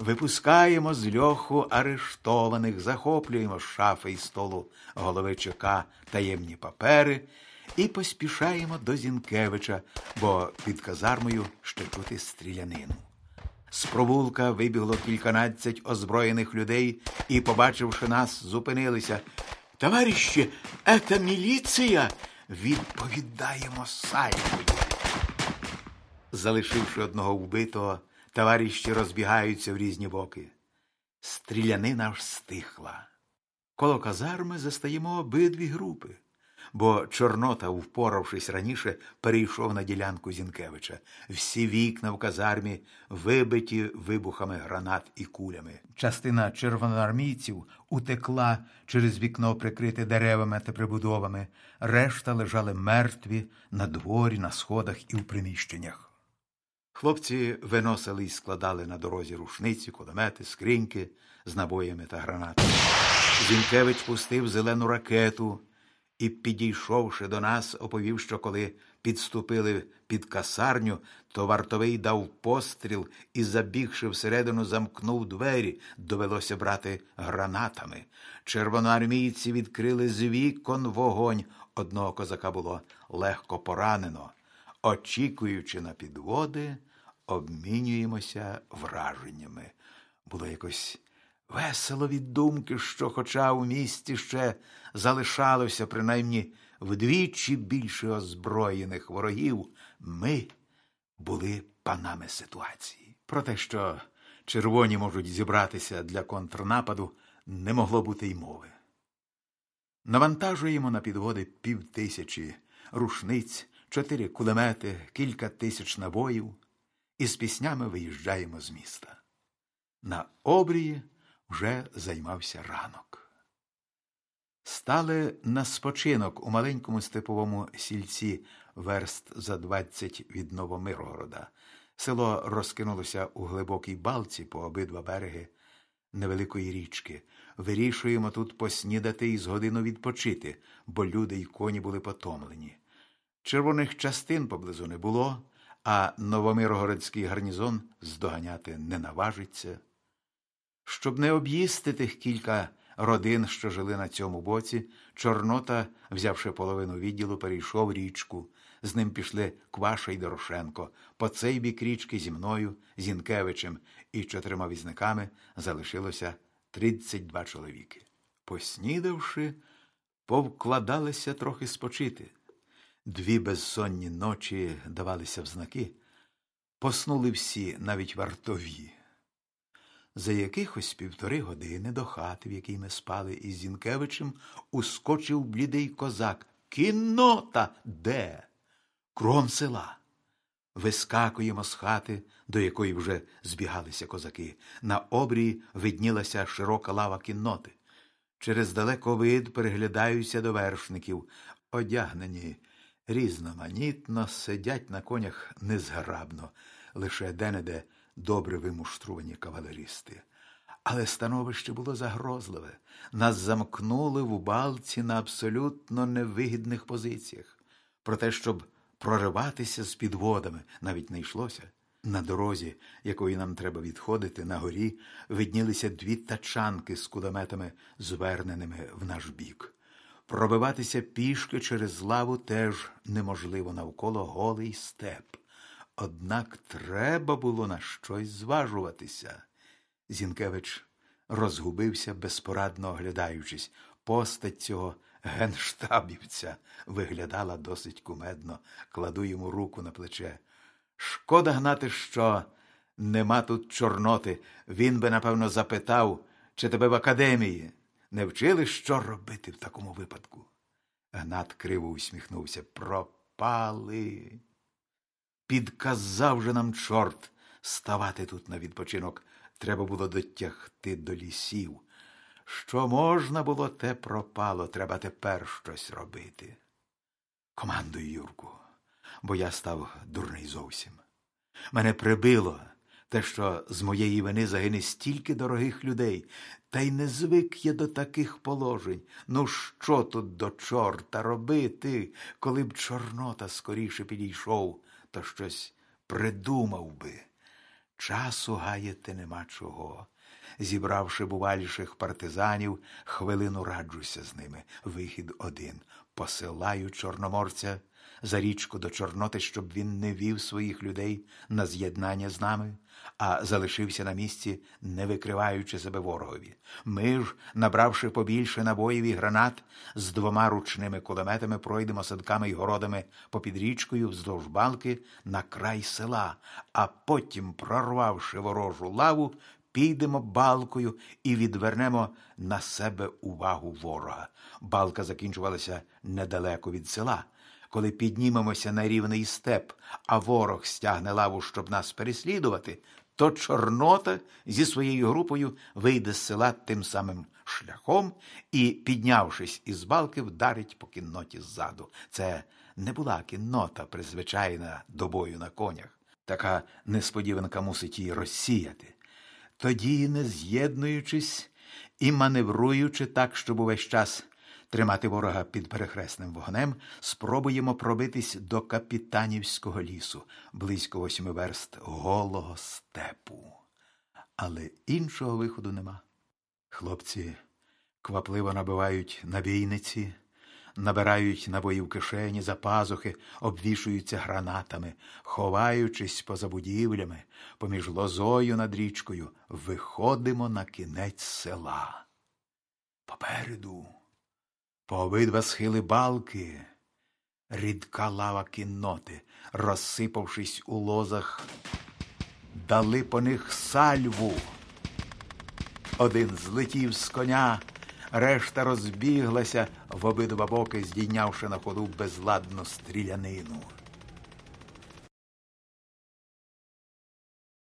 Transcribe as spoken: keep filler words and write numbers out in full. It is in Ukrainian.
Випускаємо з льоху арештованих, захоплюємо з шафи і столу Головичука таємні папери і поспішаємо до Зінкевича, бо під казармою ще чути стрілянину. З провулка вибігло кільканадцять озброєних людей і, побачивши нас, зупинилися. «Товариші, це міліція!» «Відповідаємо сальвою!» Залишивши одного вбитого, товариші розбігаються в різні боки. Стрілянина ж стихла. Коло казарми застаємо обидві групи, бо Чорнота, впоравшись раніше, перейшов на ділянку Зінкевича. Всі вікна в казармі вибиті вибухами гранат і кулями. Частина червоноармійців утекла через вікно, прикрите деревами та прибудовами. Решта лежали мертві на дворі, на сходах і в приміщеннях. Хлопці виносили і складали на дорозі рушниці, кулемети, скриньки з набоями та гранатами. Зінкевич пустив зелену ракету і, підійшовши до нас, оповів, що коли підступили під касарню, то вартовий дав постріл і, забігши всередину, замкнув двері. Довелося брати гранатами. Червоноармійці відкрили з вікон вогонь. Одного козака було легко поранено. Очікуючи на підводи, обмінюємося враженнями. Було якось весело від думки, що хоча у місті ще залишалося принаймні вдвічі більше озброєних ворогів, ми були панами ситуації. Про те, що червоні можуть зібратися для контрнападу, не могло бути й мови. Навантажуємо на підводи півтисячі рушниць, чотири кулемети, кілька тисяч набоїв і з піснями виїжджаємо з міста. На обрії вже займався ранок. Стали на спочинок у маленькому степовому сільці верст за двадцять від Новомиргорода. Село розкинулося у глибокій балці по обидва береги невеликої річки. Вирішуємо тут поснідати і з годину відпочити, бо люди й коні були потомлені. Червоних частин поблизу не було, а Новомиргородський гарнізон здоганяти не наважиться. Щоб не об'їсти тих кілька родин, що жили на цьому боці, Чорнота, взявши половину відділу, перейшов річку. З ним пішли Кваша й Дорошенко. По цей бік річки зі мною, Зінкевичем і чотирма візниками залишилося тридцять два чоловіки. Поснідавши, повкладалися трохи спочити. Дві безсонні ночі давалися в знаки. Поснули всі, навіть вартові. За якихось півтори години до хати, в якій ми спали із Зінкевичем, ускочив блідий козак. «Кіннота! Де?» «Кром села». Вискакуємо з хати, до якої вже збігалися козаки. На обрії виднілася широка лава кінноти. Через далековид переглядаюся до вершників. Одягнені різноманітно, сидять на конях незграбно, лише де-не-де добре вимуштрувані кавалеристи. Але становище було загрозливе. Нас замкнули в балці на абсолютно невигідних позиціях. Про те, щоб прориватися з підводами, навіть не йшлося. На дорозі, якої нам треба відходити, на горі, виднілися дві тачанки з кулеметами, зверненими в наш бік. Пробиватися пішки через лаву теж неможливо, навколо голий степ. Однак треба було на щось зважуватися. Зінкевич розгубився, безпорадно оглядаючись. Постать цього генштабівця виглядала досить кумедно. Кладу йому руку на плече. Шкода гнати, що нема тут Чорноти. Він би, напевно, запитав, чи тебе в академії не вчили, що робити в такому випадку. Гнат криво усміхнувся. Пропали. Підказав же нам чорт ставати тут на відпочинок. Треба було дотягти до лісів. Що можна було, те пропало. Треба тепер щось робити. Командуй, Юрку, бо я став дурний зовсім. Мене прибило те, що з моєї вини загине стільки дорогих людей. Та й не звик я до таких положень. Ну що тут до чорта робити? Коли б Чорнота скоріше підійшов, то щось придумав би. Часу гаяти нема чого. Зібравши буваліших партизанів, хвилину раджуся з ними. Вихід один. Посилаю чорноморця за річку до Чорноти, щоб він не вів своїх людей на з'єднання з нами, а залишився на місці, не викриваючи себе ворогові. Ми ж, набравши побільше набоїв і гранат, з двома ручними кулеметами пройдемо садками й городами попід річкою вздовж балки на край села, а потім, прорвавши ворожу лаву, підемо балкою і відвернемо на себе увагу ворога. Балка закінчувалася недалеко від села. Коли піднімемося на рівний степ, а ворог стягне лаву, щоб нас переслідувати, то Чорнота зі своєю групою вийде з села тим самим шляхом і, піднявшись із балки, вдарить по кінноті ззаду. Це не була кіннота, призвичайна до бою на конях. Така несподіванка мусить її розсіяти. Тоді, не з'єднуючись і маневруючи так, щоб увесь час тримати ворога під перехресним вогнем, спробуємо пробитись до Капітанівського лісу, близько восьми верст голого степу. Але іншого виходу нема. Хлопці квапливо набивають набійниці, набирають набої в кишені, за пазухи, обвішуються гранатами, ховаючись поза будівлями, поміж лозою над річкою, виходимо на кінець села. Попереду, по обидва схили балки, рідка лава кінноти, розсипавшись у лозах, дали по них сальву. Один злетів з коня, решта розбіглася в обидва боки, здійнявши на ходу безладну стрілянину.